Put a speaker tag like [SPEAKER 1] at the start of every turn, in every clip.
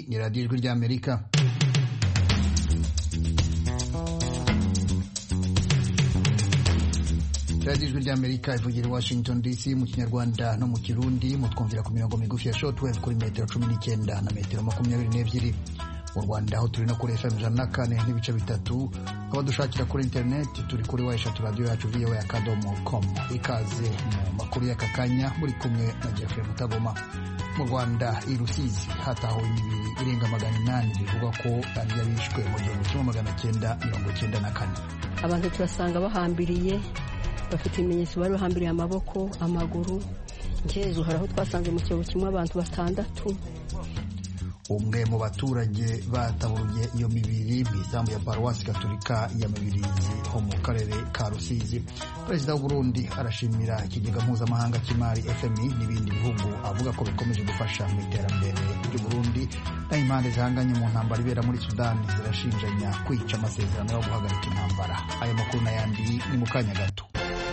[SPEAKER 1] Iyi ni radiyo ijwi ry'Amerika. radiyo ijwi ry'Amerika ivugira i Washington DC mu Kinyarwanda no mu Kirundi, mutwumvira ku mirongo migufi ya shortwave kuri metero 19 na metero 22. Mu Rwanda aho turi no kuri FM 104 n'ibice bitatu, aho dushakira kuri internet turi kuri wayeshatu radio yacu voa.com. Ikaze mu makuru y'aka kanya, muri kumwe na Jeffrey Mutagoma. Mu Rwanda i Rusizi hataho imibiri irenga 800 bivugwa ko ari yabishwe mu 1994.
[SPEAKER 2] Abantu turasanga bahambiriye, bafite ibimenyetso bari bahambiriye amaboko, amaguru. Ngezo haraho twasanze mu cyobo kimwe abantu 6.
[SPEAKER 1] Umwe mu baturage bataburuye iyo mibiri mu isambu ya Paruwasi Gatolika ya Mibirizi ho mu karere ka Rusizi. Perezida w'u Burundi arashimira ikigega mpuzamahanga cy'imari FMI n'ibindi bihugu, avuga ko bikomeje gufasha mu iterambere ry'u Burundi. Na impande zihanganye mu ntambara ibera muri Sudani zirashinjanya kwica amasezerano yo guhagarika intambara. Aya makuru n'ayandi ni mu kanya gato.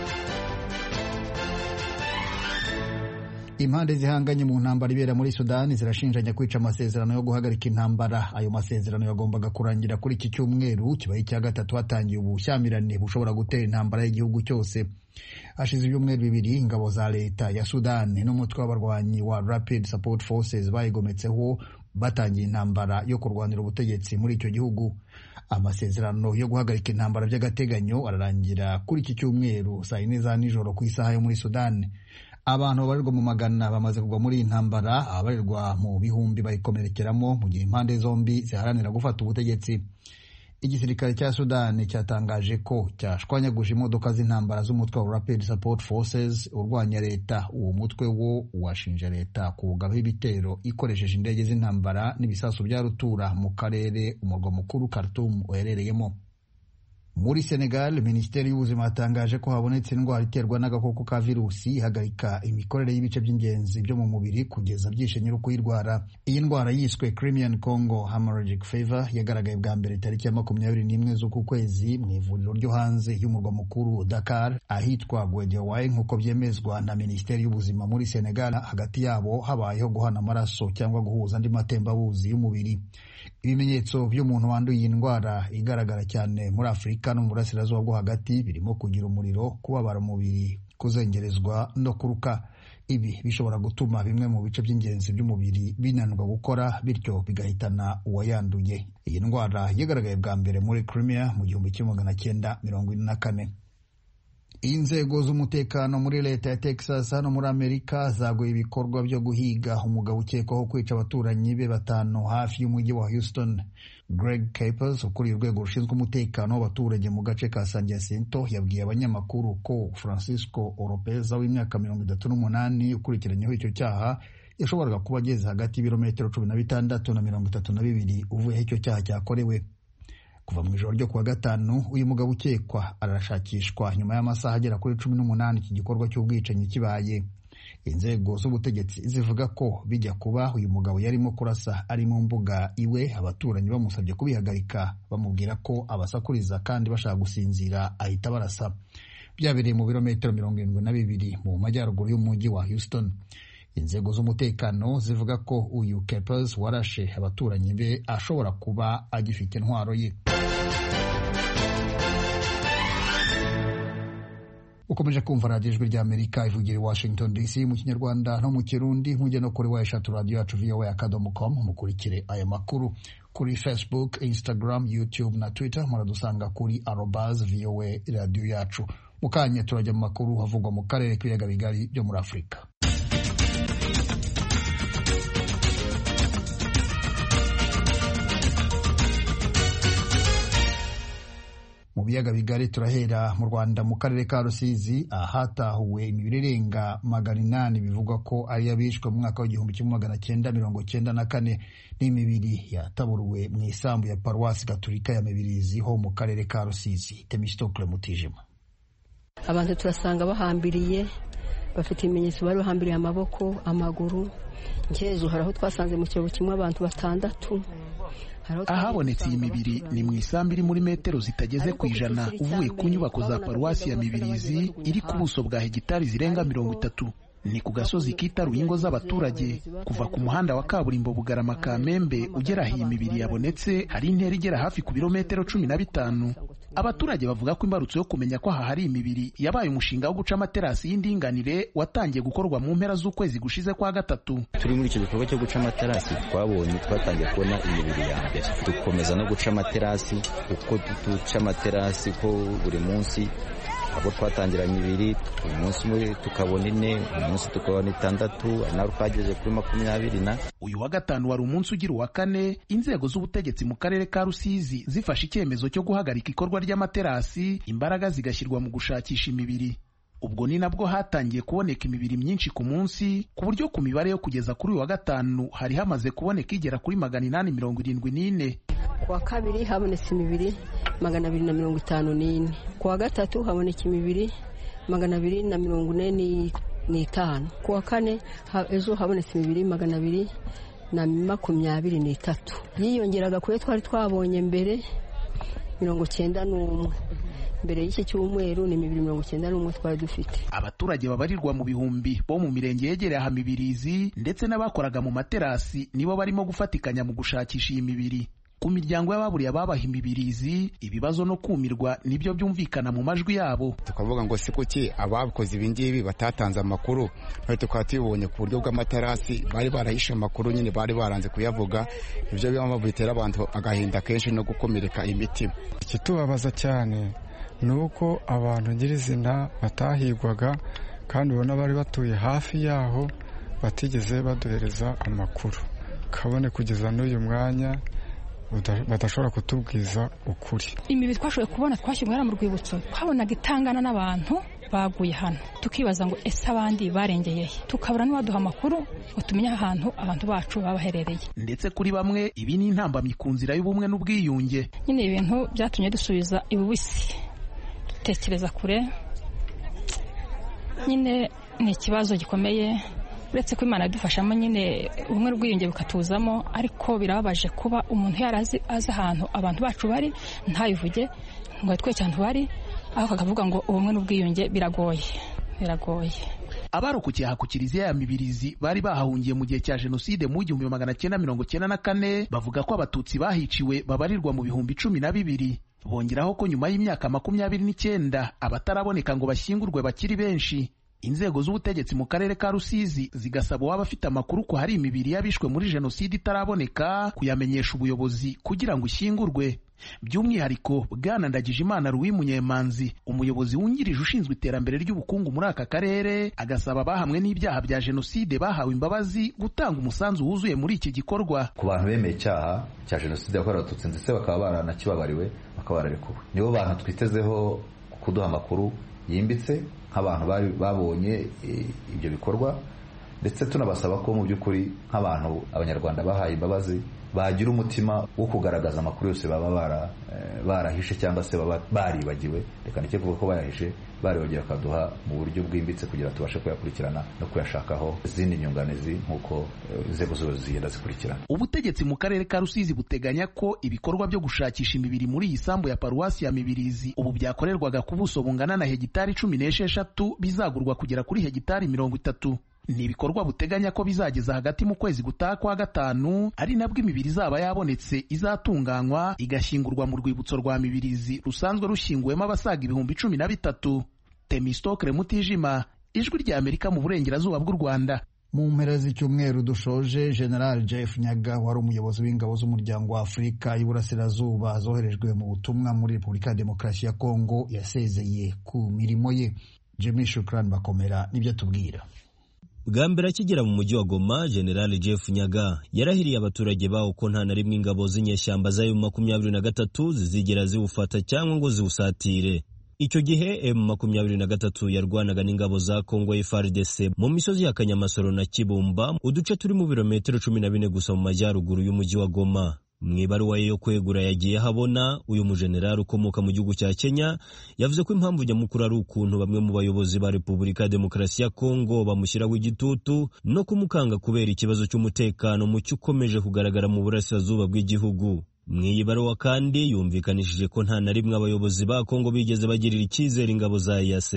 [SPEAKER 1] Impande zihanganye mu ntambara ibera muri Sudani zirashinjanya kwica amasezerano yo guhagarika intambara. Ayo masezerano yagombaga kurangira kuri iki cyumweru, kibaye icya gatatu hatangiye ubushyamirane bushobora gutera intambara y'igihugu cyose. Hashize ibyumweru bibiri ingabo za leta ya Sudani n'umutwe w'abarwanyi wa Rapid Support Forces bayigometseho batangiye intambara yo kurwanira ubutegetsi muri icyo gihugu. Amasezerano yo guhagarika intambara by'agateganyo ararangira kuri iki cyumweru saa 4 za nijoro ku isaha yo muri Sudani. Abantu babarirwa mu magana bamaze kugwa muri iyi ntambara, abarirwa mu bihumbi bayikomerekeramo, mu gihe impande zombi ziharanira gufata ubutegetsi. Igisirikare cya Sudani cyatangaje ko cyashwanyaguje imodoka z'intambara z'umutwe wa Rapid Support Forces urwanya leta. Uwo mutwe wo washinja leta kugabaho ibitero ikoresheje indege z'intambara n'ibisasu bya rutura mu karere umurwa mukuru Khartoum uherereyemo. Muri Senegal, Minisiteri y'Ubuzima yatangaje ko habonetse indwara iterwa n'agakoko ka virusi ihagarika imikorere y'ibice by'ingenzi byo mu mubiri kugeza byishe nyiri kuyirwara. Iyi ndwara yiswe Crimean Congo Hemorrhagic Fever yagaragaye bwa mbere tariki ya 21 z'uku kwezi mu ivuriro ryo hanze y'umurwa mukuru Dakar ahitwa Guédiawaye, nk'uko byemezwa na Minisiteri y'Ubuzima muri Senegal. Hagati yabo habayeho guhana amaraso cyangwa guhuza andi matembabuzi y'umubiri. Ibimenyetso by'umuntu wanduye iyi ndwara igaragara cyane muri Afurika no mu burasirazuba bwo hagati birimo kugira umuriro, kubabara umubiri, kuzengerezwa no kuruka. Ibi bishobora gutuma bimwe mu bice by'ingenzi by'umubiri binanirwa gukora, bityo bigahitana uwayanduye. Iyi ndwara yagaragaye bwa mbere muri Crimea mu 1944. Inzego z'umutekano muri leta ya Texas hano muri Amerika zaguye ibikorwa byo guhiga umugabo ukekwaho kwica abaturanyi be 5 hafi y'umujyi wa Houston. Greg Capers, ukuriye urwego rushinzwe umutekano w'abaturage mu gace ka San Jacinto, yabwiye abanyamakuru ko Francisco Oropeza w'imyaka 38 ukurikiranyeho icyo cyaha yashoboraga kuba ageze hagati y'ibirometero 16 na 32 uvuye icyo cyaha cyakorewe. Kuva mu ijoro ryo kuwa gatanu, uyu mugabo ukekwa arashakishwa nyuma y'amasaha agera kuri 18 iki gikorwa cy'ubwicanyi kibaye. Inzego z'ubutegetsi zivuga ko bijya kuba uyu mugabo yarimo kurasa ari mu mbuga iwe, abaturanyi bamusabye kubihagarika, bamubwira ko abasakuriza kandi bashaka gusinzira ahita barasa. Byabereye mu birometero 72 mu majyaruguru y'umujyi wa Houston. Inzego z'umutekano zivuga ko uyu Capers warashe abaturanyi be ashobora kuba agifite intwaro ye. Ukomeje kumva radiyo ijwi ry'Amerika ivugira i Washington DC mu Kinyarwanda no mu Kirundi. Mujye no kuri wayeshatu radio yacu voa.com, mukurikire aya makuru kuri Facebook, Instagram, YouTube na Twitter. Muradusanga kuri @voa radio yacu. Mukanye turajya mu makuru havugwa mu karere k'ibiyaga bigari byo muri Afurika. Mu biyaga bigari turahera mu Rwanda mu karere ka Rusizi ahatahuwe imibiri irenga 800 bivugwa ko ari yabishwe mu mwaka wa 1994 n'imibiri yataburuwe mu isambu ya Paruwasi Gatolika ya Mibirizi ho mu karere ka Rusizi. Temistokle Mutijima.
[SPEAKER 2] Abantu turasanga bahambiriye, bafite ibimenyetso bari bahambiriye amaboko, amaguru. Ngezo haraho twasanze mu cyobo kimwe abantu 6.
[SPEAKER 3] Ahabonetse iyi mibiri ni mu isambu iri muri metero zitageze ku 100 uvuye ku nyubako za Paruwasi ya Mibirizi iri ku buso bwa hegitari zirenga 30. ni ku gasozi kitaruye ingo z'abaturage. Kuva ku muhanda wa kaburimbo Bugarama Kamembe ugera aho iyi mibiri yabonetse hari intera igera hafi ku birometero 15. Abaturage bavuga ko imbarutso yo kumenya ko aha hari imibiri yabaye umushinga wo guca amaterasi y'indinganire watangiye gukorwa mu mpera z'ukwezi gushize kwa gatatu.
[SPEAKER 4] Turi muri icyo gikorwa cyo guca amaterasi twatangiye kubona imibiri ya mbere, dukomeza no guca amaterasi uko duca amaterasi ko buri munsi abo twatangiranye 2, uyu munsi umwe tukabona 4, uyu munsi tukabona 6, naho twageze kuri 20.
[SPEAKER 3] Uyu wa gatanu wari umunsi ugira uwa 4 inzego z'ubutegetsi mu karere ka Rusizi zifashe icyemezo cyo guhagarika ikorwa ry'amaterasi, imbaraga zigashyirwa mu gushakisha imibiri. Ubwo ni nabwo hatangiye kuboneka imibiri myinshi ku munsi, ku buryo ku mibare yo kugeza kuri uyu wa gatanu hari hamaze kuboneka igera kuri 874.
[SPEAKER 2] Kuwa kabiri habonetse imibiri 254. Kuwa gatatu haboneka imibiri 245. Kuwa kane ejo habonetse imibiri 223. Yiyongeraga kuri twari twabonye mbere 91. Mbere y'iki cyumweru ni 291 twari dufite.
[SPEAKER 3] Abaturage babarirwa mu bihumbi bo mu mirenge yegereye aha Mibirizi ndetse n'abakoraga mu materasi nibo barimo gufatikanya mu gushakisha iyi mibiri. Ku miryango y'ababuriye ababaha imibirizi, ibibazo no kumirwa nibyo byumvikana mu majwi yabo.
[SPEAKER 5] Tukavuga ngo kuki abakoze ibingibi batatanze amakuru, naho tukaba tubonye ku buryo bw'amaterasi bari barahishe amakuru, nyine bari baranze kuyavuga. Ibyo byo bitera abantu agahinda kenshi no gukomereka imitima.
[SPEAKER 6] Ikitubabaza cyane nuko abantu nyirizina batahigwaga kandi ubona bari batuye hafi yaho batigeze baduhereza amakuru, kabone kugeza n'uyu mwanya badashobora kutubwiza ukuri.
[SPEAKER 7] Imibiri twashoboye kubona twashyirwa mu rwibutso, twabonaga itangana n'abantu baguye hano, tukibaza ngo ese abandi barengeye, tukabura n'uwaduha amakuru ngo tumenye ahantu abantu bacu babaherereye.
[SPEAKER 3] Ndetse kuri bamwe ibi ni intambamyi ku nzira y'ubumwe n'ubwiyunge.
[SPEAKER 7] Nyine ibintu byatumye dusubiza ibubisi, dutekereza kure. Nyine ni ikibazo gikomeye, uretse ko Imana yadufashamo nyine ubumwe n'ubwiyunge bukatuzamo, ariko birababaje kuba umuntu yarazi azi ahantu abantu bacu bari ntayivuge ngo twe cyane bari, aho akavuga ngo ubumwe n'ubwiyunge biragoye.
[SPEAKER 3] Abarokokiye aha ku Kiliziya ya Mibirizi bari bahahungiye mu gihe cya Jenoside mu 1994 bavuga ko abatutsi bahiciwe babarirwa mu bihumbi 12. Bongeraho ko nyuma y'imyaka 29 abataraboneka ngo bashyingurwe bakiri benshi. Inzego z'ubutegetsi mu karere ka Rusizi zigasaba waba afite amakuru ko hari imibiri y'abishwe muri Jenoside itaraboneka kuyamenyesha ubuyobozi kugira ngo ishyingurwe. By'umwihariko Bwana Ndagijimana Louis Munyemanzi, umuyobozi wungirije ushinzwe iterambere ry'ubukungu muri aka karere, agasaba abahamwe n'ibyaha bya Jenoside bahawe imbabazi gutanga umusanzu wuzuye muri iki gikorwa.
[SPEAKER 8] Ku bantu bemeye icyaha cya Jenoside yakorewe Abatutsi ndetse bakaba baranakibabariwe bakaba bararekuwe, nibo bantu twitezeho kuduha amakuru yimbitse nk'abantu babonye ibyo bikorwa, ndetse tunabasaba ko mu by'ukuri nk'abantu abanyarwanda bahaye imbabazi bagira umutima wo kugaragaza amakuru yose baba barahishe cyangwa se baba baribagiwe. Reka ndeke kuvuga ko bayahishe, baribagiwe bakaduha mu buryo bwimbitse kugira tubashe kuyakurikirana no kuyashakaho izindi nyunganizi nk'uko inzego zose zigenda zikurikirana.
[SPEAKER 3] Ubutegetsi mu karere ka Rusizi buteganya ko ibikorwa byo gushakisha imibiri muri iyi sambu ya paruwasi ya Mibirizi ubu byakorerwaga ku buso bungana na hegitari 16 bizagurwa kugera kuri hegitari 30. Ni ibikorwa buteganya ko bizageza hagati mu kwezi gutaha kwa gatanu, ari nabwo imibiri izaba yabonetse izatunganywa igashyingurwa mu rwibutso rwa Mibirizi rusanzwe rushyinguwemo abasaga ibihumbi 13. Temistokle Mutijima, Ijwi rya Amerika mu burengerazuba bw'u Rwanda.
[SPEAKER 1] Mu mpera z'icyumweru dushoje, General Jeff Nyaga wari umuyobozi w'ingabo z'umuryango wa Afurika y'Iburasirazuba zoherejwe mu butumwa muri Repubulika ya Demokarasi ya Kongo yasezeye ku mirimo ye. Jimmy Shukran Bakomera nibyo tubwira.
[SPEAKER 9] Bwa mbere akigera mu mujyi wa Goma, General Jeff Nyaga yarahiriye abaturage bawo ko nta na rimwe ingabo z'inyeshyamba za M23 zizigera ziwufata cyangwa ngo ziwusatire. Icyo gihe M23 yarwanaga n'ingabo za Kongo FARDC mu misozi ya Kanyamasoro na Kibumba, uduce turi mu birometero 14 gusa mu majyaruguru y'umujyi wa Goma. Mwibaruwa yo kwegura yagiye habona, uyu mujenerali ukomoka mu gihugu cya Kenya yavuze ko impamvu nyamukuru ari ukuntu bamwe mu bayobozi ba Repubulika ya Demokarasi ya Kongo bamushyiraho igitutu no kumukanga kubera ikibazo cy'umutekano mucyo ukomeje kugaragara mu burasirazuba bw'igihugu. Mwibaruwa kandi yumvikanishije ko nta na rimwe abayobozi ba Kongo bigeze bagirira icyizere ingabo za EAC.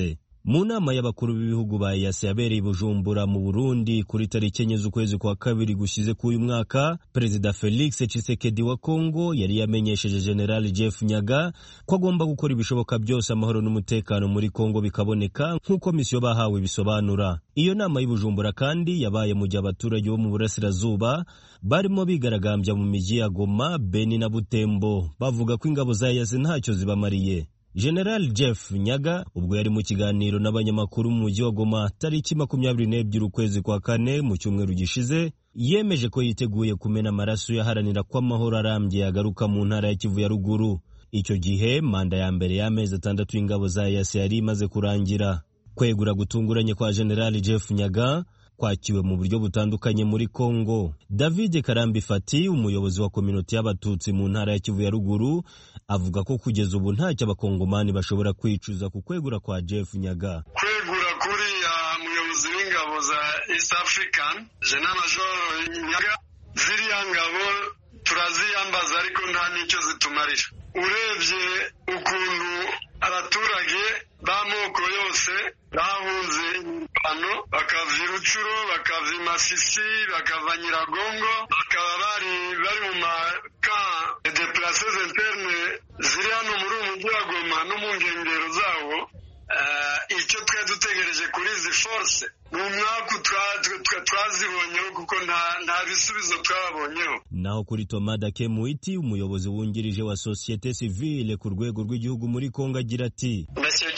[SPEAKER 9] Mu nama y'abakuru b'ibihugu ba EAC yabereye i Bujumbura mu Burundi kuri tariki enye z'ukwezi kwa kabiri gushize k'uyu mwaka, Perezida Felix Tshisekedi wa Kongo yari yamenyesheje General Jeff Nyaga ko agomba gukora ibishoboka byose amahoro n'umutekano muri Kongo bikaboneka nk'uko misiyo bahawe bisobanura. Iyo nama y'i Bujumbura kandi yabaye mu gihe abaturage bo mu burasirazuba barimo bigaragambya mu miji ya Goma, Beni na Butembo bavuga ko ingabo za EAC ntacyo zibamariye. General Jeff Nyaga ubwo yari mu kiganiro n'abanyamakuru mu mujyi wa Goma tariki 22 ukwezi kwa kane mu cyumweru gishize, yemeje ko yiteguye kumena amaraso yaharanira ko amahoro arambye yagaruka mu ntara ya Kivu ya ruguru. Icyo gihe manda ya mbere y'amezi 6 y'ingabo za EAC yari imaze kurangira. Kwegura gutunguranye kwa General Jeff Nyaga kwakiwe mu buryo butandukanye muri Kongo. David Karambi Fati, umuyobozi wa kominoti y'abatutsi mu ntara ya Kivu ya ruguru, avuga ko kugeza ubu ntacyo abakongomani bashobora kwicuza ku kwegura kwa Jeff Nyaga.
[SPEAKER 10] Kwegura kuri muyobozi w'ingabo za East African General Major Nyaga, ziriya ngabo turaziyambaza ariko nta nicyo zitumarira. Urebye ukuntu abaturage b'amoko yose bahunze ingwano, bakava i Rucuro, bakava i Masisi, bakava Nyiragongo, bakaba bari mu maka deplaces interne ziri hano muri uyu mujyi wa Goma no mu nkengero zawo. Icyo twe dutegereje kuri izi force ni umwaka twazibonyeho kuko nta bisubizo twabonyeho.
[SPEAKER 9] Naho kuri Thomas Dakemuiti, umuyobozi wungirije wa societe civile ku rwego rw'igihugu muri Kongo, agira ati: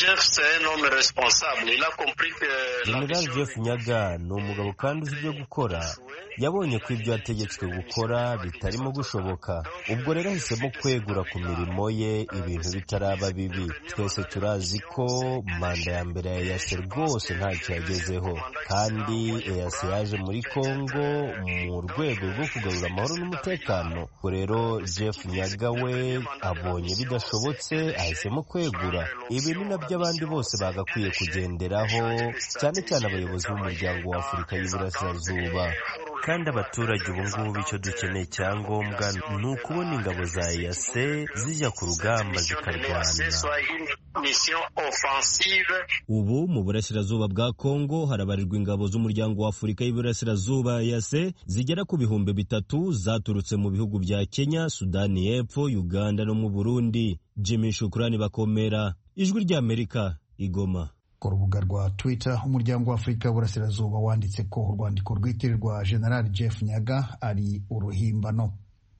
[SPEAKER 11] General Jeff Nyaga ni umugabo kandi uzi ibyo gukora. Yabonye ko ibyo yategetswe gukora bitarimo gushoboka, ubwo rero ahisemo kwegura ku mirimo ye ibintu bitaraba bibi. Twese turazi ko manda ya mbere ya EAC rwose ntacyo yagezeho, kandi EAC yaje muri Kongo mu rwego rwo kugarura amahoro n'umutekano. Ubwo rero Jeff Nyaga we abonye bidashobotse ahisemo kwegura. Ibi ni nabyo abandi bose bagakwiye kugenderaho, cyane cyane abayobozi b'umuryango wa Afurika y'Iburasirazuba. Kandi abaturage ubu ngubu icyo dukeneye cyangombwa ni ukubona ingabo za EAC zijya ku rugamba zikarwana.
[SPEAKER 9] Ubu mu burasirazuba bwa Kongo harabarirwa ingabo z'umuryango wa Afurika y'Iburasirazuba EAC zigera ku 3,000 zaturutse mu bihugu bya Kenya, Sudani y'Epfo, Uganda no mu Burundi. Jimmy Shukrani Bakomera, Ijwi ry'Amerika, Igoma.
[SPEAKER 1] Ku rubuga rwa Twitter, umuryango wa Afurika y'Uburasirazuba wanditse ko urwandiko rwitirirwa General Jeff Nyaga ari uruhimbano.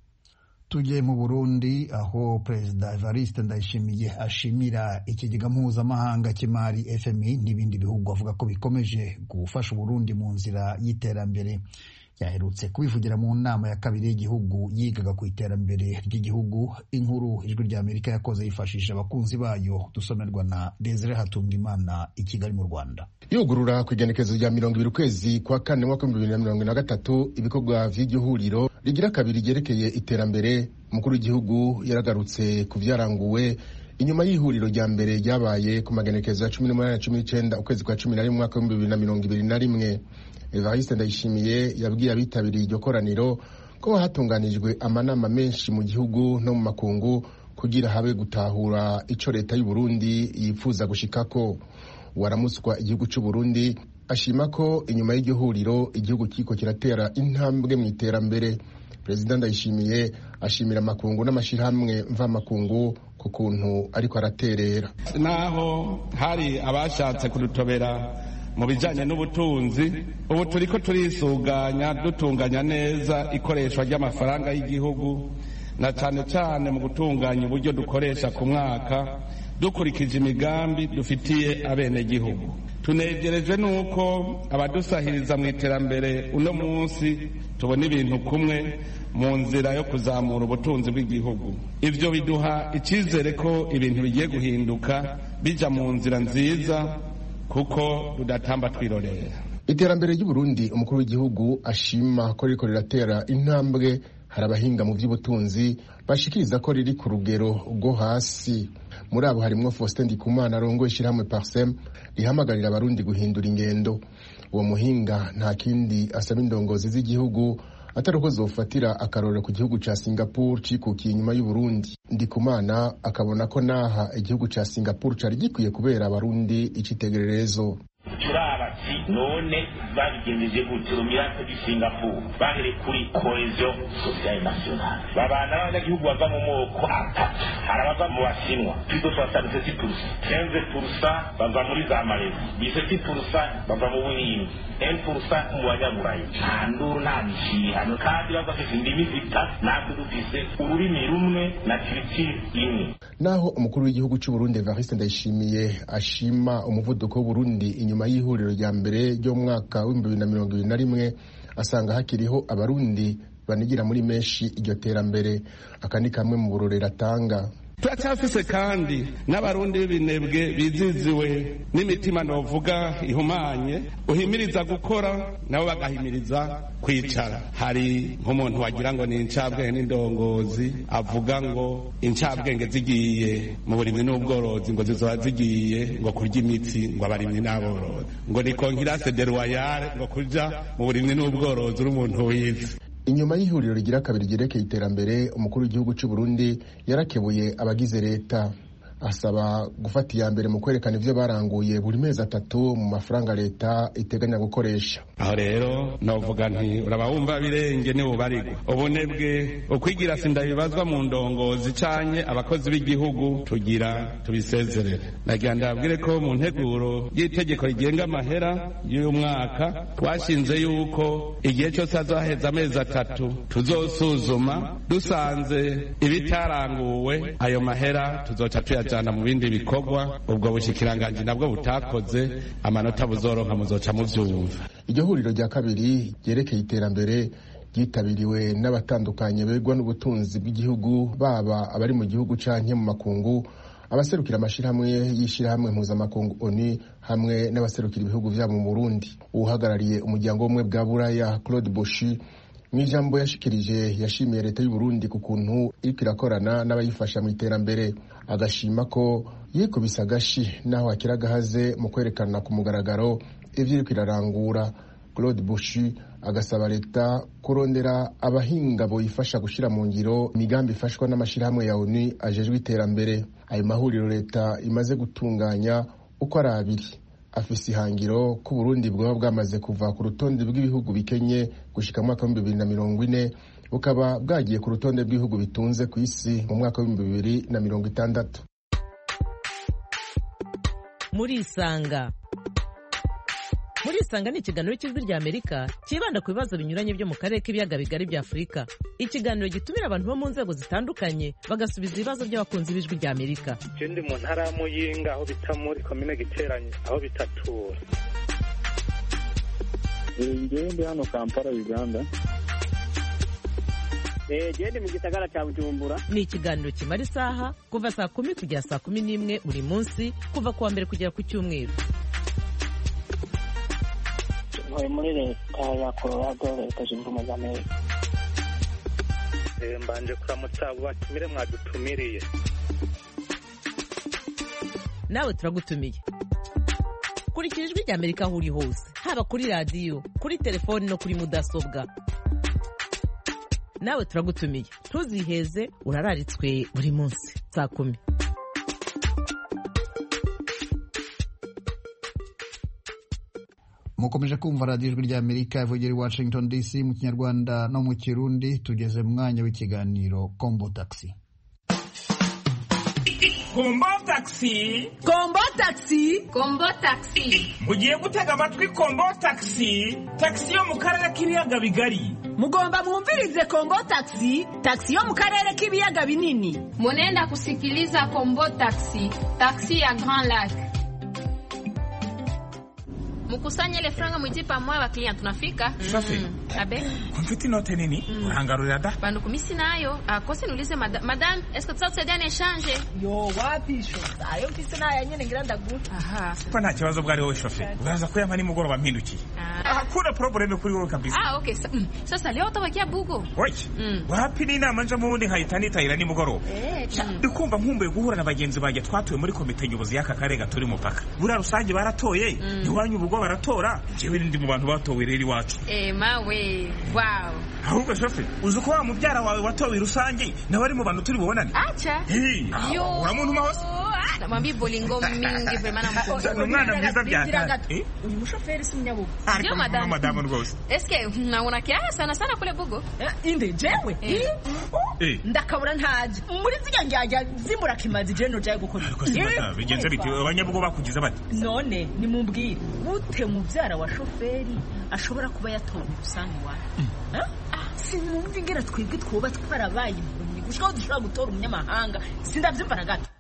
[SPEAKER 1] Tujye mu Burundi, aho Perezida Evariste Ndayishimiye ashimira ikigega mpuzamahanga cy'imari FMI n'ibindi bihugu, avuga ko bikomeje gufasha Burundi mu nzira y'iterambere. Yaherutse kubivugira mu nama ya kabiri y'igihugu yigaga ku iterambere ry'igihugu. Inkuru Ijwi ry'Amerika yakoze yifashisha abakunzi bayo, dusomerwa na Desire Hatungimana i Kigali mu Rwanda.
[SPEAKER 12] Yugurura ku igenekerezo rya 20 ukwezi kwa kane mwaka 2023 ibikorwa vy'igihuriro rigira kabiri ryerekeye iterambere. Umukuru w'igihugu yaragarutse ku vyaranguwe inyuma y'ihuriro rya mbere ryabaye ku magenekerezo ya 18-19 ukwezi kwa 11 mwaka 2021. Evariste Ndayishimiye yabwiye abitabiriye iryo koraniro ko hatunganijwe amanama menshi mu gihugu no mu makungu kugira habe gutahura ico leta y'u Burundi yifuza gushikako. Waramuswa igihugu cy'u Burundi ashima ko inyuma y'iryo huriro igihugu kiko kiratera intambwe mu iterambere. Perezida Ndayishimiye ashimira makungu n'amashirahamwe mva makungu ku kuntu ariko araterera.
[SPEAKER 13] Naho hari abashatse kudutobera mu bijanye n'ubutunzi, ubu turiko turisuganya dutunganya neza ikoreshwa ry'amafaranga y'igihugu, na cane cane mu gutunganya uburyo dukoresha ku mwaka dukurikije imigambi dufitiye abene gihugu. Tunegerejwe nuko abadusahiriza mu iterambere uno munsi tubona ibintu kumwe mu nzira yo kuzamura ubutunzi bw'igihugu. Ivyo biduha icizere ko ibintu bigiye guhinduka bija mu nzira nziza, kuko tudatamba twirorera.
[SPEAKER 12] Iterambere ry'u Burundi umukuru w'igihugu ashima ko riko riratera intambwe. Hari abahinga mu by'ubutunzi bashikiriza ko riri ku rugero rwo hasi. Muri abo harimo Faustin Ndikumana arongoye ishyirahamwe Parsem rihamagarira abarundi guhindura ingendo. Uwo muhinga nta kindi asaba indongozi z'igihugu atari uko zofatira akarorero ku gihugu ca Singapore cikukiye inyuma y'u Burundi. Ndikumana akabona ko naha igihugu ca Singapore cari gikwiye kubera abarundi icitegererezo.
[SPEAKER 14] turabati none babigenjeje gute umirato di Singapore bahere kuri cohesion sociale nationale babana n'abanyagihugu bava mu moko atatu harabava mu Bashinwa plutôt 67%, 15% bava muri za Malaysia, 17% bava mu Buhindi, 1% mu Banyaburayi. Anduru nta mishihano kandi bafite indimi zitatu natwe dufise ururimi rumwe na culture imwe.
[SPEAKER 12] Naho umukuru w'igihugu cy'u Burundi Evariste Ndayishimiye ashima umuvuduko w'u Burundi inyuma y'ihuriro rya mbere ryo mu mwaka wa 2021 asanga hakiriho abarundi banigira muri menshi iryo terambere. Aka ni kamwe mu burorero atanga.
[SPEAKER 13] Turacyafise kandi n'abarundi b'ibinebwe biziziwe n'imitima novuga ihumanye uhimiriza gukora nabo bagahimiriza kwicara. Hari nk'umuntu wagira ngo ni incabwenge n'indongozi avuga ngo incabwenge zigiye mu burimyi n'ubworozi ngo zizoba zigiye ngo kurya imitsi ngo abarimyi n'aborozi ngo ni concurrence de royale ngo kuja mu burimyi n'ubworozi uri umuntu wize.
[SPEAKER 12] Inyuma y'ihuriro rigira kabiri ryerekeye iterambere, umukuru w'igihugu cy'u Burundi yarakebuye abagize leta, asaba gufata iya mbere mu kwerekana ivyo baranguye buri mezi 3 mu mafaranga leta iteganya gukoresha.
[SPEAKER 13] Aho rero novuga nti urabawumva birenge ni bubarigwa ubunebwe ukwigira sinda bibazwa mu ndongozi canke abakozi b'igihugu tugira tubisezerere. Nagira ndabwire ko mu nteguro y'itegeko rigenga amahera y'uyu mwaka twashinze yuko igihe cyose azaheza amezi 3 tuzosuzuma dusanze ibitaranguwe ayo mahera tuzoca tuyajana mu bindi bikorwa ubwo bushikiranganje nabwo butakoze amanota buzoronka muzoca muvyumva.
[SPEAKER 12] Iryo huriro rya kabiri ryerekeye iterambere ryitabiriwe n'abatandukanye begwa n'ubutunzi bw'igihugu baba abari mu gihugu canke mu makungu, abaserukira amashirahamwe y'ishirahamwe mpuzamakungu ONU hamwe n'abaserukira ibihugu vyabo mu Burundi. Uhagarariye umuryango w'umwe bwa Buraya Claude Boshi mw'ijambo yashikirije yashimiye leta y'u Burundi ku kuntu iriko irakorana n'abayifasha mu iterambere, agashima ko yikubise agashi naho akiragahaze mu kwerekana ku mugaragaro ivyo iriko irarangura. Claude Boshi agasaba leta kurondera abahinga boyifasha gushira mu ngiro imigambi ifashwa n'amashirahamwe ya ONU ajejwe iterambere. Ayo mahuriro leta imaze gutunganya uko ari abiri afise ihangiro ko Burundi bwaba bwamaze kuva ku rutonde rw'ibihugu bikenye gushika mu mwaka wa 2040 bukaba bwagiye ku rutonde rw'ibihugu bitunze ku isi mu mwaka wa 2060.
[SPEAKER 15] Muri Isanga ni ikiganiro cy'ijwi rya Amerika kibanda ku bibazo binyuranye byo mu karere k'ibiyaga bigari bya Afurika. Ikiganiro gitumira abantu bo mu nzego zitandukanye bagasubiza ibibazo by'abakunzi b'ijwi rya Amerika.
[SPEAKER 16] Ndi mu ntara ya Muyinga aho bita muri komine Giteranye aho bitatura.
[SPEAKER 17] Ndi hano Kampala Uganda.
[SPEAKER 18] Ndi mu gisagara cya Bujumbura.
[SPEAKER 15] Ni ikiganiro kimara isaha kuva saa 10 kugera saa 11 buri munsi kuva kuwa mbere kugera ku cyumweru.
[SPEAKER 18] Muri leta ya Colorado leta zunze ubumwe za Amerika.
[SPEAKER 16] Mbanje kuramutsa abo batumire mwadutumiriye.
[SPEAKER 15] Nawe turagutumiye. Kurikira ijwi rya Amerika aho uri hose, haba kuri radio, kuri telefoni no kuri mudasobwa. Nawe turagutumiye. Ntuziheze urararitswe buri munsi saa 10.
[SPEAKER 1] Mukomeje kumva radiyo ijwi rya Amerika ivugira i Washington DC mu Kinyarwanda no mu Kirundi. Tugeze mu mwanya w'ikiganiro Kombo Taxi.
[SPEAKER 19] Kombo Taxi,
[SPEAKER 20] Kombo Taxi,
[SPEAKER 19] Kombo Taxi. Mugiye gutega amatwi Kombo Taxi, taxi yo mu karere k'ibiyaga bigari.
[SPEAKER 20] Mugomba mwumvirize Kombo Taxi, taxi yo mu karere k'ibiyaga binini.
[SPEAKER 21] Munenda kusikiliza Kombo Taxi, taxi ya Grand Lac. Mukusanye ile franga mwiti pamoja wa client tunafika.
[SPEAKER 19] Safi.
[SPEAKER 21] Abe.
[SPEAKER 19] Konfiti note nini? Urangarurira da?
[SPEAKER 21] Bandu kumisi nayo. Akose niulize madame, est-ce que tutasaidia na échange?
[SPEAKER 20] Yo, wapi sho? Ayo mfise nayo nyene ngira ndagura.
[SPEAKER 19] Aha. Sipa nta kibazo bwari wowe shofe. Uraza kuyama ni mugoroba mpindukiye. hakuna probleme kuri wowe kabisa.
[SPEAKER 4] Okay. Sasa leo utabakia Bugo?
[SPEAKER 19] Wait. Wapi ni inama nje mu bundi nkahita nimugoroba. Ndikumva nkumbuye guhura na bagenzi banjye twatuye muri komite nyobozi y'aka karere turi mupaka. Bura rusange baratoye, iwanyu Bugo baratora. Jewe ndi mu bantu batowe rero iwacu.
[SPEAKER 4] Mawe. Wow.
[SPEAKER 19] Ahubwo shofe, uzi ko wa mubyara wawe watowe rusange nawe ari mu bantu turi bubonane.
[SPEAKER 4] Acha.
[SPEAKER 19] Yo. Uramuntu mahose.
[SPEAKER 4] Namwambia bolingo mingi vema na mkono.
[SPEAKER 19] Umwana mwiza byata.
[SPEAKER 4] Uyu mushoferi si mnyabugo.
[SPEAKER 19] Ndio madam rwose.
[SPEAKER 4] Eske unaona kiasi sana kule Bugo?
[SPEAKER 20] Inde jewe. Ndakabura ntaje. Muri ziganjya zimbura kimazi je no jaye gukora.
[SPEAKER 19] Bigenze biti abanyabugo bakugize bati.
[SPEAKER 20] None nimumbwire gute mubyara wa shoferi ashobora kuba yatowe rusange wa. Sinumva ingera twebwe twoba twarabaye impumyi gushaka dushobora gutora umunyamahanga sindavyumva na gato.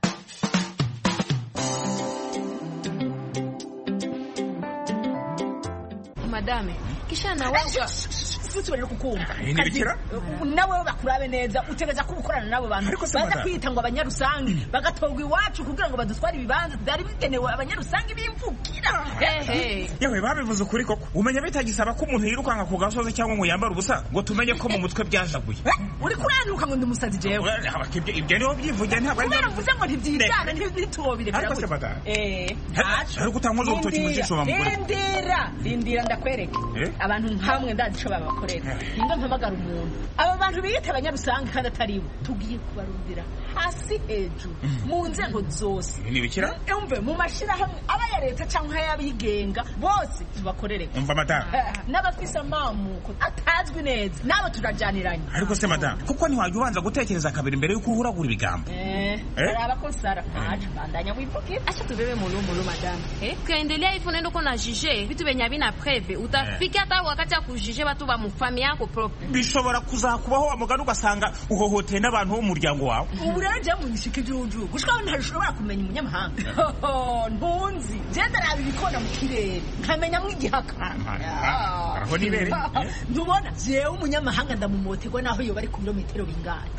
[SPEAKER 4] Madame, kisha na wewe
[SPEAKER 20] situbere kukumva. Nawe bakurabe neza utegeza kubukorana nabo bantu. Baza kwita ngo abanyarusangi bagatogwa iwacu kugira ngo badutware ibibanza byari bitenewe abanyarusangi bimvukira.
[SPEAKER 19] Yewe babivuze ukuri koko. Umenya bitagisaba ko umuntu yirukanga ku gasozi cyangwa ngo yambara ubusa ngo tumenye ko mu mutwe byajaguye.
[SPEAKER 20] Uri kuranuka ngo ndumusazi jewe.
[SPEAKER 19] Ibyo niho byivuge ntabwo ari
[SPEAKER 20] baravuze ngo ntibyijana ntitubobire.
[SPEAKER 19] Ariko se bada. Ariko utankoza urutoki mu jisho bamugore.
[SPEAKER 20] Rindira ndakwereke. Abantu nkamwe ndazi cyo babakorera. Ninga mpamagara umuntu. Aba bantu biyita abanyarusange kandi atari bo. Tugiye kubarundira hasi hejuru mu nzego zose.
[SPEAKER 19] Ni bikira?
[SPEAKER 20] Umve mu mashira hamwe aba ya leta cyangwa y'abigenga bose tubakorere.
[SPEAKER 19] Umva madam.
[SPEAKER 20] N'abafisa mamuko atazwi neza. Nabo turajyaniranye.
[SPEAKER 19] Ariko se madam, kuko ntiwajya ubanza gutekereza kabiri mbere yuko uhuragura ibigambo.
[SPEAKER 20] Abakonsara aje bandanya wivugira.
[SPEAKER 4] Acha tubebe mulu madam. Kaendelea hivyo nendo kona jije vitu venye bina preve utafika hata wakati ya kujije watu ba mufami yako propre.
[SPEAKER 19] Bishobora kuzakubaho amugano ugasanga uhohoteye n'abantu bo muryango wawe.
[SPEAKER 20] Uburaje mu bishike by'uju gushika ntashobora kumenya umunyamahanga. Ntunzi genda nabi bikona mu kirere nkamenya mw'igihaka.
[SPEAKER 19] Aho nibere.
[SPEAKER 20] Ntubona jewe umunyamahanga ndamumotegwa naho yo bari ku kilometero bingana.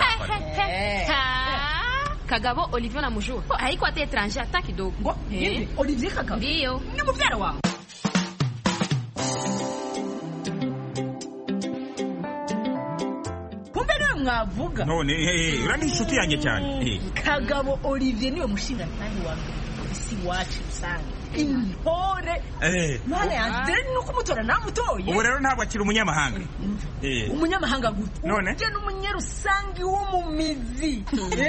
[SPEAKER 4] Kagabo Olivier na mujua. Haiko ate étranger hata kidogo.
[SPEAKER 20] Olivier Kagabo.
[SPEAKER 4] Ndio.
[SPEAKER 20] Ni mubyara wawe. Mwavuga
[SPEAKER 19] none urani inshuti yanjye cyane.
[SPEAKER 20] Kagabo Olivier niwe mushinga kandi wa mbere isi wacu usanga intore none yanze no kumutora namutoye.
[SPEAKER 19] Ubu rero ntabwo akiri umunyamahanga.
[SPEAKER 20] Umunyamahanga gute
[SPEAKER 19] none
[SPEAKER 20] je n'umunyarusangi wo mu mizi.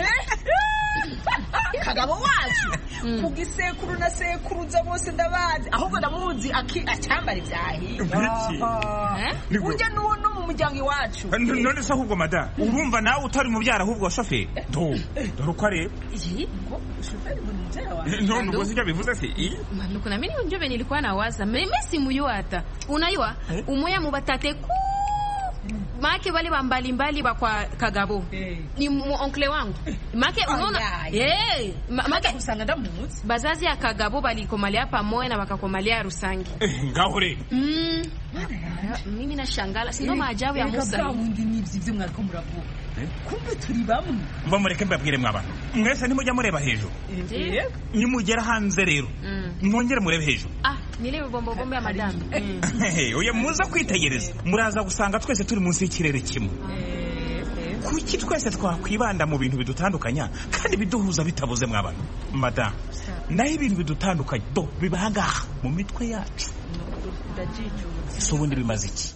[SPEAKER 20] Kagabo wacu kugisekuru na sekuruza bose ndabazi ahubwo ndamuzi acyambara ibyahi. Ujya no mu muryango iwacu.
[SPEAKER 19] None se ahubwo mada urumva nawe utari mubyara ahubwo wa shoferi dore uko areba.
[SPEAKER 20] Shoferi ni mubyara wa.
[SPEAKER 19] None ubwo sijya bivuze se
[SPEAKER 4] nuko na mimi njobe nilikuwa nawaza mimi simuyua hata unaiwa umoya mubatate make wale wa mbalimbali wa kwa Kagabo ni onkle wangu make unaona make
[SPEAKER 20] usanga ndamuzi
[SPEAKER 4] bazazi ya Kagabo balikomalia pamoja na wakakomalia Rusangi
[SPEAKER 19] ngahore
[SPEAKER 4] mimi nashangala sino maajabu ya Musa
[SPEAKER 20] kandi nibyo mwariko muravuga kumbe turi bamwe
[SPEAKER 19] mbamureke mbabwire mwaba mwese nimujya mureba hejuru nimugera hanze rero mwongere murebe hejuru
[SPEAKER 4] nile bombo ya madame
[SPEAKER 19] oya muza kwitegereza muraza gusanga twese turi munsi y'ikirere kimwe. Kuki twese twakwibanda mu bintu bidutandukanya kandi biduhuza bitabuze mwabana madame naho ibintu bidutandukanye bibanga mu mitwe yacu so ubundi bimaze iki?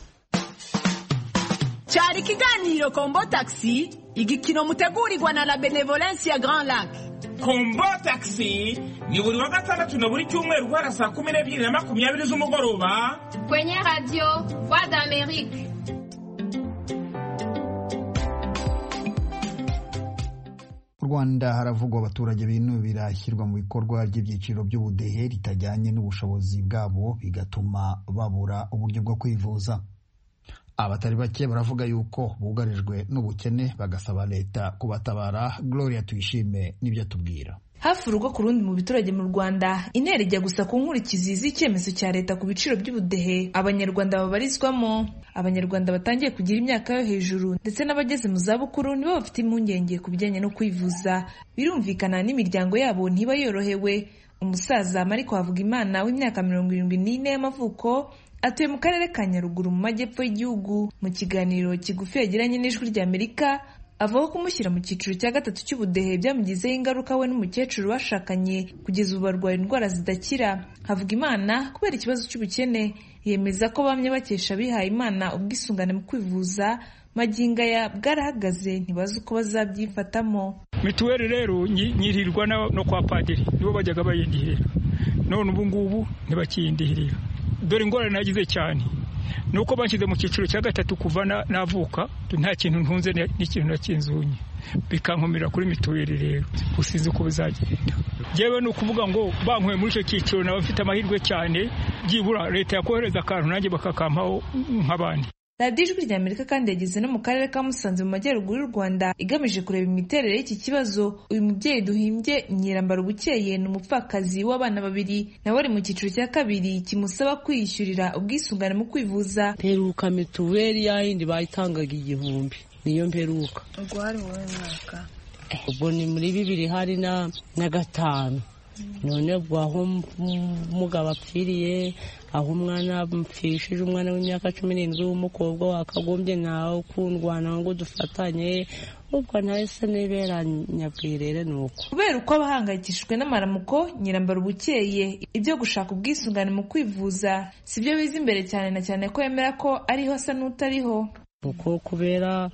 [SPEAKER 20] Cyari kiganiro Kombo Taxi igikino mutegurirwa na la Benevolence ya Grand Lac.
[SPEAKER 19] Kombo Taxi ni buri wa gatandatu na buri cyumweru guhera saa 12:20 z'umugoroba
[SPEAKER 21] kwenye radio Voix d'Amérique.
[SPEAKER 1] Mu Rwanda haravugwa abaturage binubira ishyirwa mu bikorwa ry'ibyiciro by'ubudehe ritajyanye n'ubushobozi bwabo bigatuma babura uburyo bwo kwivuza. Abatari bake baravuga yuko bugarijwe n'ubukene bagasaba leta kubatabara. Gloria Tuyishime nibyo atubwira.
[SPEAKER 22] Hafi urugo ku rundi mu biturage mu Rwanda intera ijya gusa ku nkurikizi z'icyemezo cya leta ku biciro by'ubudehe abanyarwanda babarizwamo. Abanyarwanda batangiye kugira imyaka yo hejuru ndetse n'abageze mu zabukuru nibo bafite impungenge ku bijyanye no kwivuza. Birumvikana n'imiryango yabo ntiba yorohewe. Umusaza Mariko Havugimana w'imyaka 74 y'amavuko atuye mu karere ka Nyaruguru mu majyepfo y'igihugu. Mu kiganiro kigufi yagiranye n'Ijwi ry'Amerika avuga ko kumushyira mu cyiciro cya gatatu cy'ubudehe byamugizeho ingaruka we n'umukecuru bashakanye kugeza ubu barwaye indwara zidakira. Havugimana kubera ikibazo cy'ubukene yemeza ko bamwe bakesha abihaye Imana ubwisungane mu kwivuza magingo aya bwarahagaze ntibazi uko bazabyifatamo.
[SPEAKER 2] Mituweli rero nyirirwa no kwa padiri nibo bajyaga bayindihira, none ubu ngubu ntibakiyindihirira. Dore ingorane nagize cyane nuko banshyize mu cyiciro cya gatatu kuva navuka, nta kintu ntunze n'ikintu nakinzunye, bikankomera kuri mituweli. Rero usize uko bizagenda. Jewe ni ukuvuga ngo bankuye muri icyo cyiciro naba mfite amahirwe cyane, byibura leta yakohereza akantu nanjye bakakampaho nk'abandi.
[SPEAKER 22] Radiyo Ijwi ry'Amerika kandi yageze no mu karere ka Musanze mu majyaruguru y'u Rwanda igamije kureba imiterere y'iki kibazo. Uyu mubyeyi duhimbye Nyirambara-Bukeye ni umupfakazi w'abana 2 nawe ari mu cyiciro cya kabiri kimusaba kwiyishyurira ubwisungane mu kwivuza.
[SPEAKER 5] Mperuka mituweli yayindi bayitangaga 1000 niyo mperuka.
[SPEAKER 22] Ubwo hari wowe mwaka?
[SPEAKER 5] Ubwo ni muri 2005. None bwaho umugabo apfiriye, aho umwana mpfishije umwana w'imyaka 17 w'umukobwa wakagombye nawe kundwana ngo dufatanye, ubwo nahise nibera nyabwirere. Nuko
[SPEAKER 22] kubera uko abahangayikishijwe n'amaramuko, Nyirambara-Bukeye ibyo gushaka ubwisungane mu kwivuza sibyo biza imbere cyane, na cyane ko yemera ko ariho asa n'utariho.
[SPEAKER 5] Kuko kubera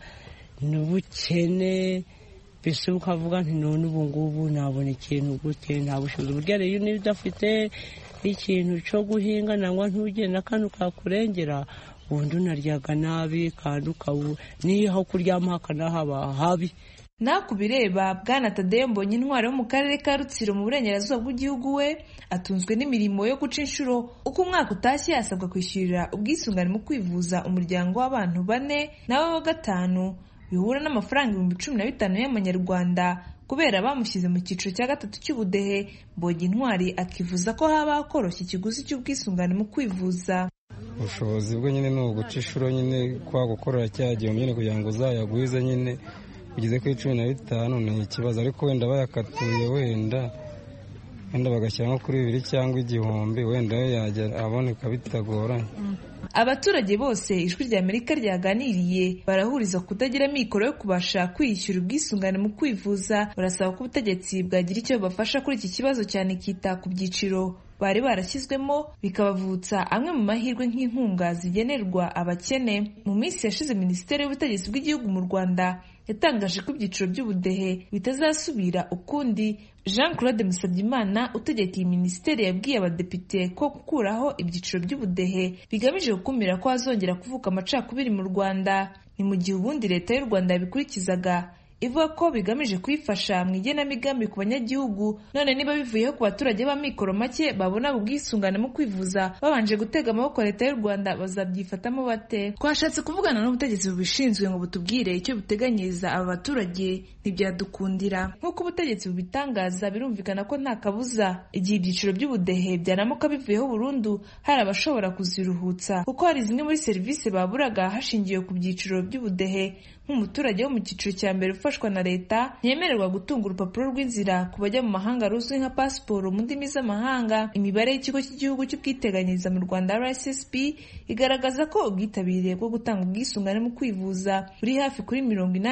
[SPEAKER 5] n'ubukene bese ukavuga nti none ubu ngubu nabona ikintu gute, nta bushobozi burya rero niba udafite ikintu cyo guhinga nangwa ntugenda kandi ukakurengera, ubundi unaryaga nabi kandi niho kuryama hakanahaba habi.
[SPEAKER 22] Nakubireba Bwana Tadeyo Mbonyintwari wo mu karere ka Rutsiro mu burengerazuba bw'igihugu we atunzwe n'imirimo yo guca inshuro. Uko umwaka utashye yasabwa kwishyurira ubwisungane mu kwivuza umuryango w'abantu 4 nawe wa 5 bihura n'amafaranga 15,000 y'amanyarwanda kubera bamushyize mu cyiciro cya gatatu cy'ubudehe. Mbonyintwari akivuza ko haba koroshya ikiguzi cy'ubwisungane mu kwivuza.
[SPEAKER 6] Ubushobozi bwo nyine ni uguca inshuro nyine kwa gukorera cyagiye nyine kugira ngo uzayagwize nyine ugeze kuri 15 ni ikibazo, ariko wenda bayakatuye wenda bagashyira nko kuri 2 cyangwa 1,000 wenda yajya aboneka bitagoranye.
[SPEAKER 22] Abaturage bose Ijwi ry'Amerika ryaganiriye barahuriza kutagira mikoro yo kubasha kwiyishyura ubwisungane mu kwivuza. Barasaba ko ubutegetsi bwagira icyo bafasha kuri iki kibazo cyane kita ku byiciro bari barashyizwemo bikabavutsa amwe mu mahirwe nk'inkunga zigenerwa abakene. Mu minsi yashize Minisiteri y'Ubutegetsi bw'Igihugu mu Rwanda yatangaje ko ibyiciro by'ubudehe bitazasubira ukundi. Jean Claude Musabyimana utegeka iyi minisiteri yabwiye abadepite ko gukuraho ibyiciro by'ubudehe bigamije gukumira ko hazongera kuvuka amacakubiri mu Rwanda. Ni mu gihe ubundi leta y'u Rwanda yabikurikizaga ivuga ko bigamije kwifasha mu igenamigambi ku banyagihugu. None niba bivuyeho ku baturage b'amikoro make babona ubwisungane mu kwivuza babanje gutega amaboko leta y'u Rwanda bazabyifatamo bate? Twashatse kuvugana n'ubutegetsi bubishinzwe ngo butubwire icyo buteganyiriza aba baturage, ntibyadukundira. Nk'uko ubutegetsi bubitangaza birumvikana ko nta kabuza igihe ibyiciro by'ubudehe byanamuka bivuyeho burundu hari abashobora kuziruhutsa, kuko hari zimwe muri serivisi baburaga hashingiwe ku byiciro by'ubudehe. Nk'umuturage wo mu cyiciro cya mbere ufashwa na leta ntiyemererwa gutunga urupapuro rw'inzira ku bajya mu mahanga ruzwi nka pasiporo mu ndimi z'amahanga. Imibare y'ikigo cy'igihugu cy'ubwiteganyirize mu Rwanda RSSB igaragaza ko ubwitabire bwo gutanga ubwisungane mu kwivuza buri hafi kuri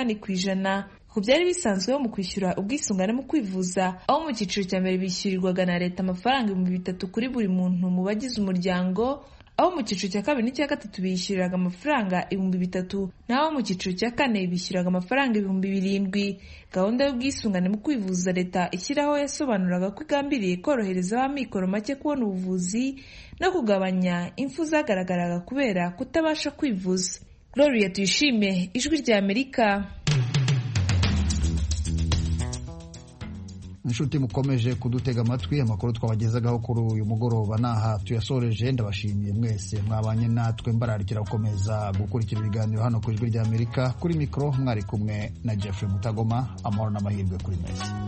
[SPEAKER 22] 80%. Ku byari bisanzweho mu kwishyura ubwisungane mu kwivuza, aho mu cyiciro cya mbere bishyurirwaga na leta amafaranga 3,000 kuri buri muntu mu bagize umuryango, aho mu cyiciro cya kabiri n'icya gatatu bishyuriraga amafaranga 3,000, naho mu cyiciro cya kane bishyuraga amafaranga 7,000. Gahunda y'ubwisungane mu kwivuza leta ishyiraho yasobanuraga ko igambiriye korohereza amikoro make kubona ubuvuzi no kugabanya impfu zagaragaraga kubera kutabasha kwivuza. Gloria Tuyishime, Ijwi ry'Amerika.
[SPEAKER 1] inshuti mukomeje kudutega amatwi, amakuru twabagezagaho kuri uyu mugoroba naha tuyasoreje. Ndabashimiye mwese mwabanye natwe, mbararikira gukomeza gukurikira ibiganiro hano ku Ijwi ry'Amerika. Kuri mikoro mwari kumwe na Jeffrey Mutagoma. Amahoro n'amahirwe kuri mwese.